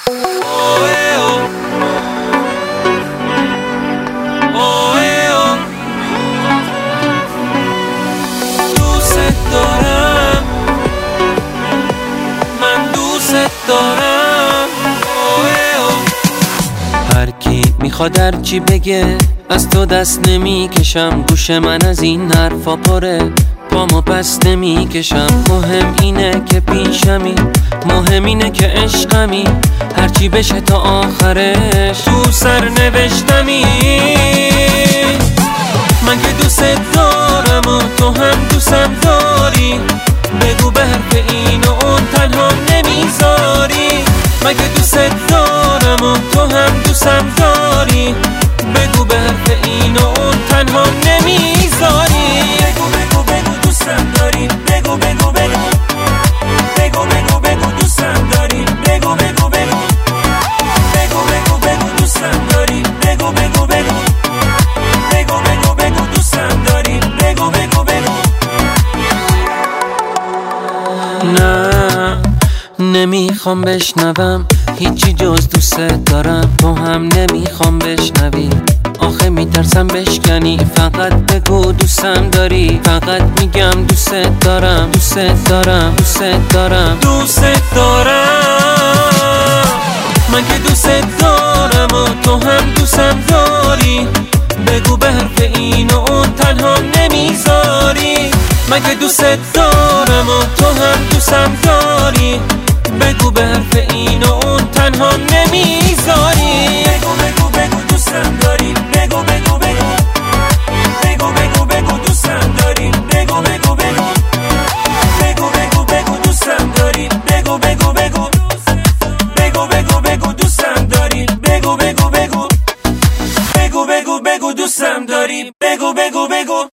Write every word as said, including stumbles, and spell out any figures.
دوست دارم، من دوست دارم. هر کی میخواد هر چی بگه از تو دست نمیکشم، گوش من از این حرفا پره، پامو پس نمیکشم. مهم اینه که پیشمی، مهم اینه که عشقمی، هرچی بشه تا آخرش تو سر نوشتمی. من که دوست دارم و تو هم دوستم داری، بگو به حرف این و اون تنها نمیذاری. من که دوست دارم و تو هم دوستم داری، بگو به حرف این و اون تنها نمیذاری. بگو بگو بگو دوستم داری، بگو بگو بگو بگو بگو بگو دوستم داری، بگو بگو بگو بگو بگو بگو دوستم داری، بگو بگو بگو بگو بگو بگو دوستم داری، بگو بگو بگو. نه نمیخوام بشنوم هیچی جز دوست دارم، تو هم نمیخوام بشنوی، آخه میترسم بشکنی. فقط بگو دوستم داری، فقط میگم دوست دارم، دوست دارم، دوست دارم، دوست دارم. من که دوست دارم و تو هم دوستم داری، بگو به حرف این و اون تنها نمیذاری. من که دوست دارم و تو هم دوستم داری، بگو به حرف این و اون تنها نمیذاری. بگو بگو بگو دوستم داری، بگو بگو بگو بگو بگو بگو دوستم داری، بگو بگو بگو بگو بگو بگو دوستم داری، بگو بگو بگو بگو بگو بگو دوستم داری، بگو بگو بگو بگو بگو بگو دوستم داری، بگو بگو بگو.